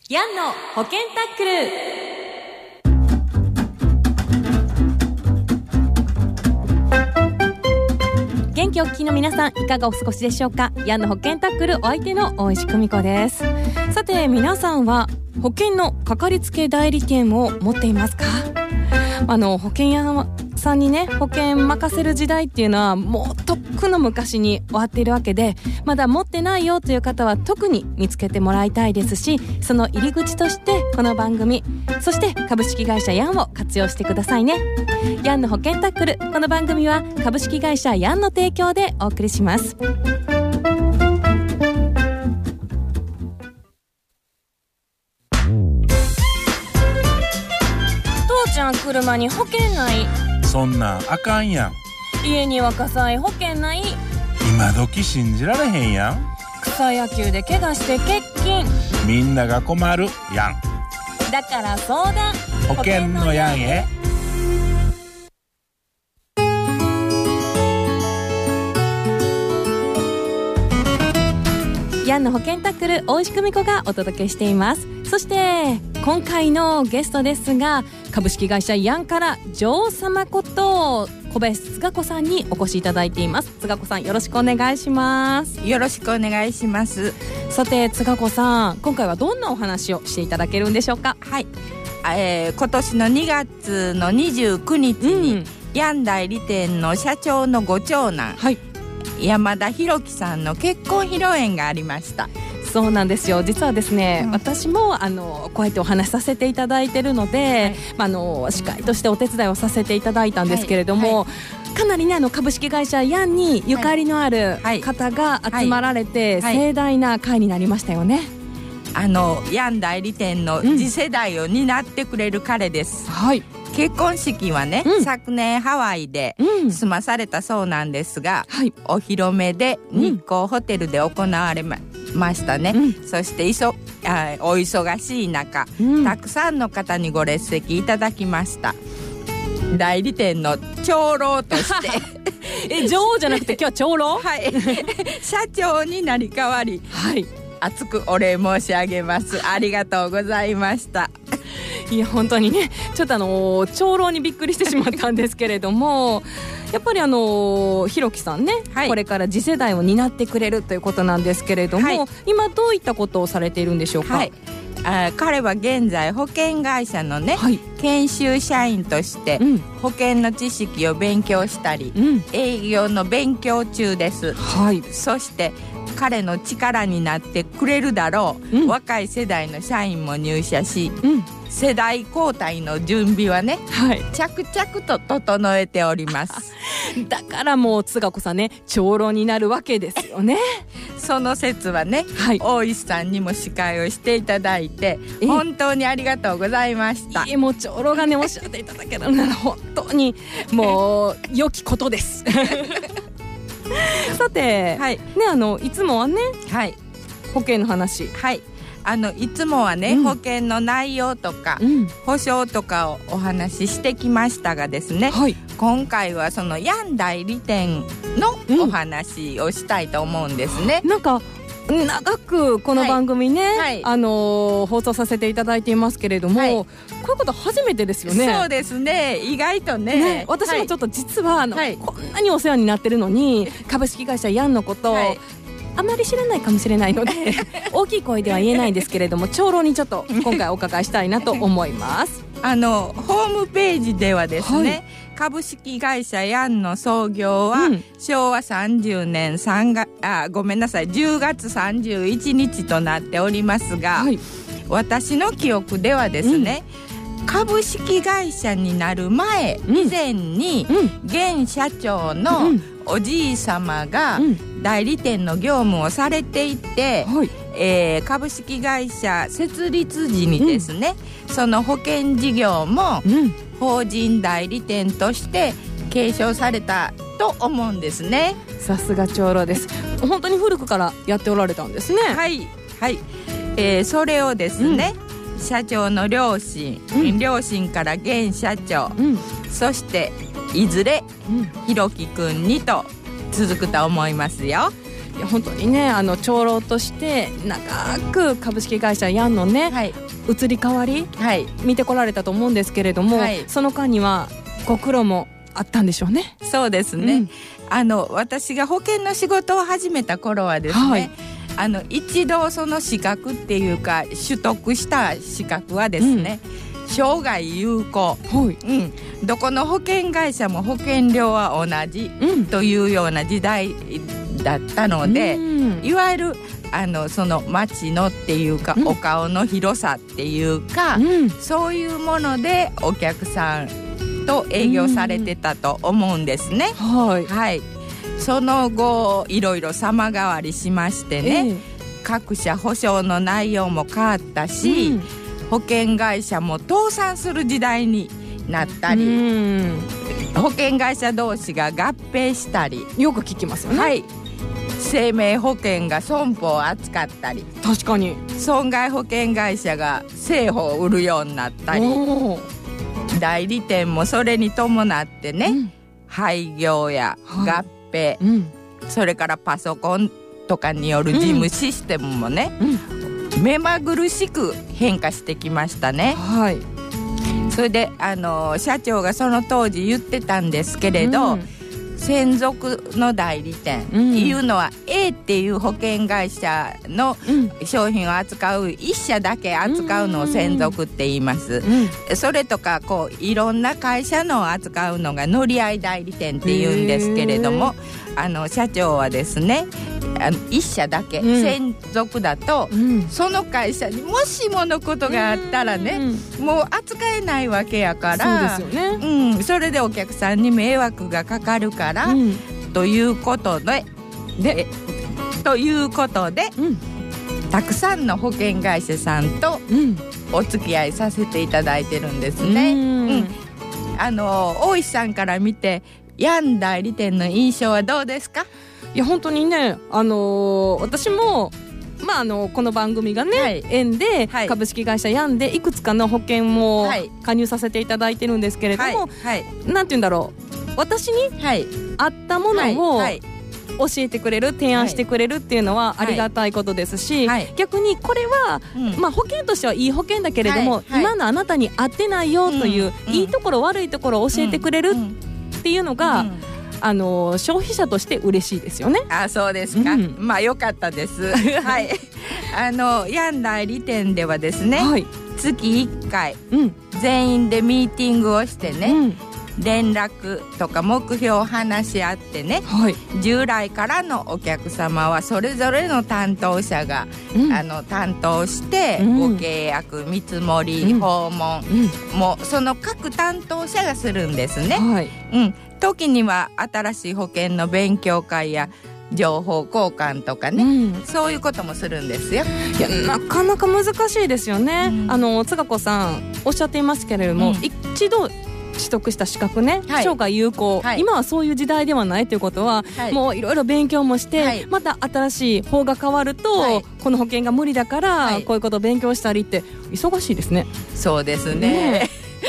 ヤンの保険タックル。元気お聞きの皆さん、いかがお過ごしでしょうか。ヤンの保険タックル、お相手の大石久美子です。さて、皆さんは保険のかかりつけ代理店を持っていますか？保険屋さんにね、保険任せる時代っていうのはもうとっくの昔に終わっているわけで、まだ持ってないよという方は特に見つけてもらいたいですし、その入り口としてこの番組、そして株式会社ヤンを活用してくださいね。ヤンの保険タックル、この番組は株式会社ヤンの提供でお送りします。父ちゃん、車に保険ない。 そんなんあかんやん。 家には火災保険ない。 今時信じられへんやん。 草野球で怪我して欠勤。 みんなが困るやん。 だから相談、 保険のやんへ。 ヤンの保険タックル、大石久美子がお届けしています。そして今回のゲストですが、株式会社ヤンから女王様こと小林つが子さんにお越しいただいています。つが子さん、よろしくお願いします。 よろしくお願いします。 さて、つが子さん、今回はどんなお話をしていただけるんでしょうか？ はい、今年の2月の29日に、ヤン代理店の社長のご長男、山田博樹さんの結婚披露宴がありました。 そうなんですよ。実はですね、私もこうやってお話しさせていただいているので、司会としてお手伝いをさせていただいたんですけれども、かなりね、株式会社ヤンにゆかりのある方が集まられて、盛大な会になりましたよね。 ヤン代理店の次世代を担ってくれる彼です。結婚式はね、昨年ハワイで済まされたそうなんですが、お披露目で日光ホテルで行われましたね。そしてお忙しい中、たくさんの方にご列席いただきました。代理店の長老として女王じゃなくて今日は長老社長になり代わり、熱くお礼申し上げます。ありがとうございました。 いや、本当にね、ちょっと長老にびっくりしてしまったんですけれどもやっぱりひろきさんね、これから次世代を担ってくれるということなんですけれども、今どういったことをされているんでしょうか？ 彼は現在保険会社のね、研修社員として、保険の知識を勉強したり、営業の勉強中です。そして彼の力になってくれるだろう、若い世代の社員も入社し、世代交代の準備はね、着々と整えております。 だからもうつが子さんね、長老になるわけですよね。 その説はね、大石さんにも司会をしていただいて本当にありがとうございました。 もう長老がねおっしゃっていただけるなら本当にもう良きことですさて、いつもはね、保険の話、 いつもはね、保険の内容とか、保証とかをお話ししてきましたがですね、今回はそのヤン代理店のお話をしたいと思うんですね。 なんか長くこの番組ね、放送させていただいていますけれども、こういうこと初めてですよね。 そうですね、意外とね、 私もちょっと実はこんなにお世話になってるのに、株式会社ヤンのこと、あまり知らないかもしれないので大きい声では言えないんですけれども、長老にちょっと今回お伺いしたいなと思いますホームページではですね、株式会社ヤンの創業は、昭和30年10月31日となっておりますが、私の記憶ではですね、株式会社になる前、以前に、現社長のおじい様が代理店の業務をされていて、株式会社設立時にですね、その保険事業も法人代理店として継承されたと思うんですね。 さすが長老です。本当に古くからやっておられたんですね。 それをですね、社長の両親から現社長、そしていずれひろきくんにと続くと思いますよ。 いや本当にね長老として長く株式会社ヤンのね、 はい移り変わり、 はい、 見てこられたと思うんですけれども、はい、その間にはご苦労もあったんでしょうね。 そうですね、私が保険の仕事を始めた頃はですね、はい、一度その資格っていうか取得した資格はですね、生涯有効、どこの保険会社も保険料は同じ、というような時代だったので、いわゆるその町のっていうか、お顔の広さっていうか、そういうものでお客さんと営業されてたと思うんですね。はい、その後いろいろ様変わりしましてね、各社保証の内容も変わったし、保険会社も倒産する時代になったり、保険会社同士が合併したり、 よく聞きますよね。はい、 生命保険が損保を扱ったり、 確かに損害保険会社が生保を売るようになったり、代理店もそれに伴ってね、廃業や合併、それからパソコンとかによる事務システムもね、目まぐるしく変化してきましたね。はい、それで社長がその当時言ってたんですけれど、専属の代理店いうのは A っていう保険会社の商品を扱う一社だけ扱うのを専属って言います。それとかこういろんな会社のを扱うのが乗り合い代理店っていうんですけれども、社長はですね、一社だけ専属だと、その会社にもしものことがあったらね、もう扱えないわけやから、そうですよね、それでお客さんに迷惑がかかるから、ということで、たくさんの保険会社さんとお付き合いさせていただいてるんですね。大石さんから見てヤン代理店の印象はどうですか？ いや本当にね、私も、この番組がね、縁で、株式会社ヤンでいくつかの保険も加入させていただいてるんですけれども、なんて言うんだろう、私に合ったものを教えてくれる、提案してくれるっていうのはありがたいことですし、逆にこれは、保険としてはいい保険だけれども、今のあなたに合ってないよという、いいところ悪いところを教えてくれるっていうのが、消費者として嬉しいですよね。 そうですか、良かったですはい、ヤン代理店ではですね、月1回、全員でミーティングをしてね、連絡とか目標を話し合ってね、従来からのお客様はそれぞれの担当者が、担当して、ご契約、見積もり、訪問、もうその各担当者がするんですね。時には新しい保険の勉強会や情報交換とかね、そういうこともするんですよ。 いやなかなか難しいですよね。つがこさんおっしゃっていますけれども、一度取得した資格ね、生涯有効、今はそういう時代ではないということは、もういろいろ勉強もして、また新しい法が変わると、この保険が無理だから、こういうことを勉強したりって忙しいですね。 そうですね、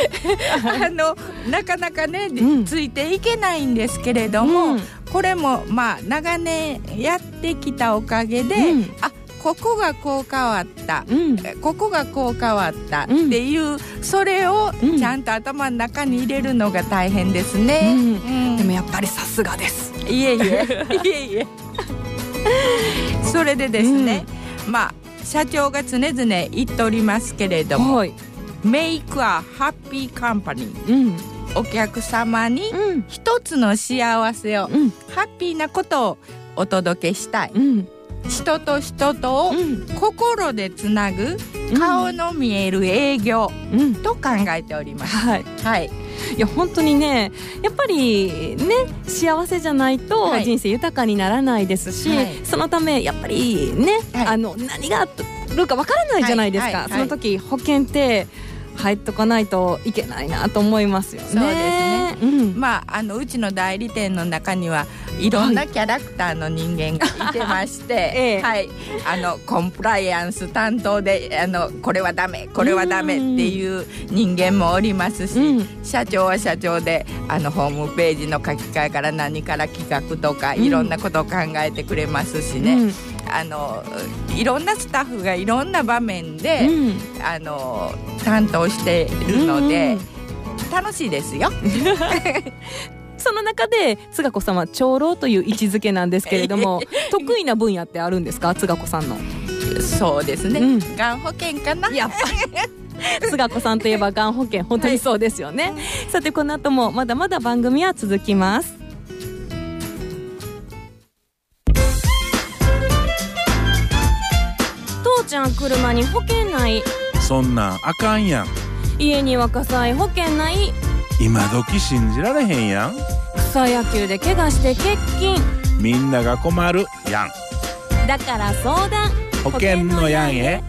なかなかね、ついていけないんですけれども、これも長年やってきたおかげで、ここがこう変わった、ここがこう変わったっていう、それをちゃんと頭の中に入れるのが大変ですね。 でもやっぱりさすがです。 いえいえそれでですね、社長が常々言っておりますけれども、Make a happy company、お客様に一つの幸せを、ハッピーなことをお届けしたい、人と人とを心でつなぐ、顔の見える営業、と考えております。 いや本当にね、やっぱりね、幸せじゃないと人生豊かにならないですし、そのためやっぱりね、何があるかわからないじゃないですか。その時保険って入っとかないといけないなと思いますよね。 そうですね、うちの代理店の中にはいろんなキャラクターの人間がいてまして、はい、コンプライアンス担当でこれはダメこれはダメっていう人間もおりますし、社長は社長でホームページの書き換えから何から企画とかいろんなことを考えてくれますしね、いろんなスタッフがいろんな場面で、担当しているので、楽しいですよ。 その中で津賀子さんは長老という位置づけなんですけれども得意な分野ってあるんですか、津賀子さんの。 そうですね、がん保険かな。 やっぱり津賀子さんといえばがん保険、本当にそうですよね、さてこの後もまだまだ番組は続きます。父ちゃん車に保険ない、 そんなんあかんやん。 家には火災保険ない、 今時信じられへんやん。 草野球で怪我して欠勤、 みんなが困るやん。 だから相談保険のやんへ。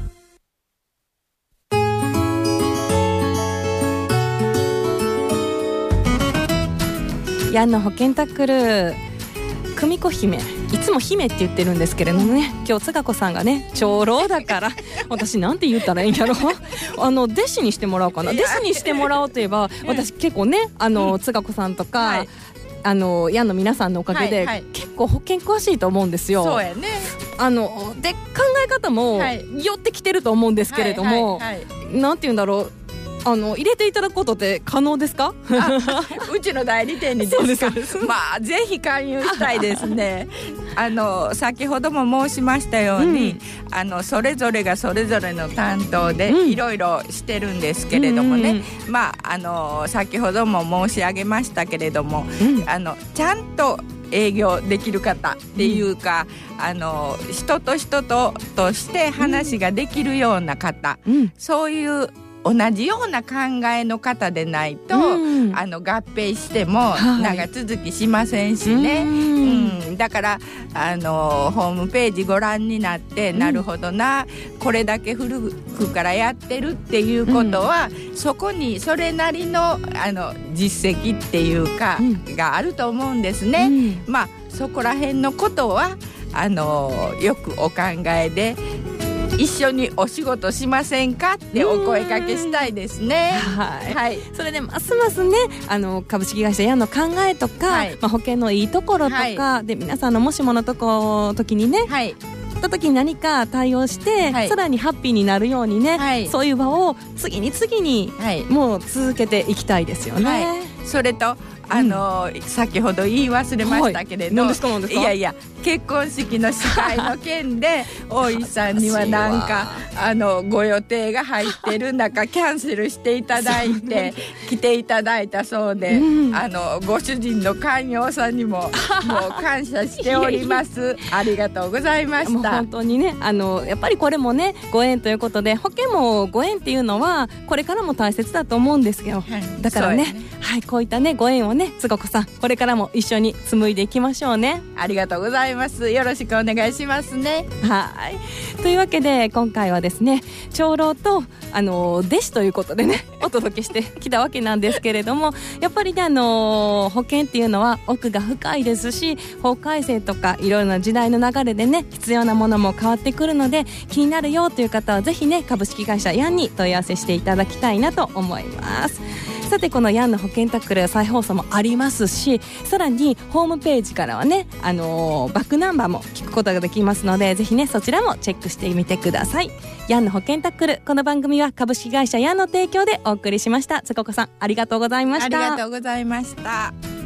ヤンの保険タックル、久美子姫、いつも姫って言ってるんですけれどもね、今日津賀子さんがね長老だから私なんて言ったらいいんやろ弟子にしてもらおうかな。弟子にしてもらおうといえば私結構ね津賀子さんとか、ヤンの皆さんのおかげで、結構保険詳しいと思うんですよ。 そうやね。 で考え方も寄ってきてると思うんですけれども、なんて言うんだろう、入れていただくことって可能ですか？ うちの代理店にですか？まあぜひ勧誘したいですね。先ほども申しましたように、それぞれがそれぞれの担当でいろいろしてるんですけれどもね、まあ先ほども申し上げましたけれども、ちゃんと営業できる方っていうか、人と人として話ができるような方、そういう同じような考えの方でないと、合併しても長続きしませんしね、だからホームページご覧になって、なるほどな、これだけ古くからやってるっていうことは、そこにそれなりの実績っていうか、があると思うんですね、まあそこら辺のことはよくお考えで一緒にお仕事しませんかってお声かけしたいですね。はい、それでますますね株式会社ヤンの考えとか、保険のいいところとか、で皆さんのもしもの時にね、った時に何か対応して、さらにハッピーになるようにね、そういう場を次にもう続けていきたいですよね。それと先ほど言い忘れましたけれど、いやいや結婚式の司会の件で大石さんにはなんかご予定が入ってる中キャンセルしていただいて来ていただいたそうで、ご主人の寛容さんにももう感謝しておりますありがとうございました。もう本当にねやっぱりこれもねご縁ということで、保険もご縁っていうのはこれからも大切だと思うんですよ、だからね、こういったねご縁をねつごこさんこれからも一緒に紡いでいきましょうね。ありがとうございます。よろしくお願いしますね。というわけで今回はですね長老と弟子ということでねお届けしてきたわけなんですけれども、やっぱりね保険っていうのは奥が深いですし、法改正とかいろいろな時代の流れでね必要なものも変わってくるので、気になるよという方はぜひね株式会社ヤンに問い合わせしていただきたいなと思います。さてこのヤンの保険タックル再放送もありますし、さらにホームページからはねバックナンバーも聞くことができますので、ぜひねそちらもチェックしてみてください。ヤンの保険タックル、この番組は株式会社ヤンの提供でお送りしました。つここさんありがとうございました。ありがとうございました。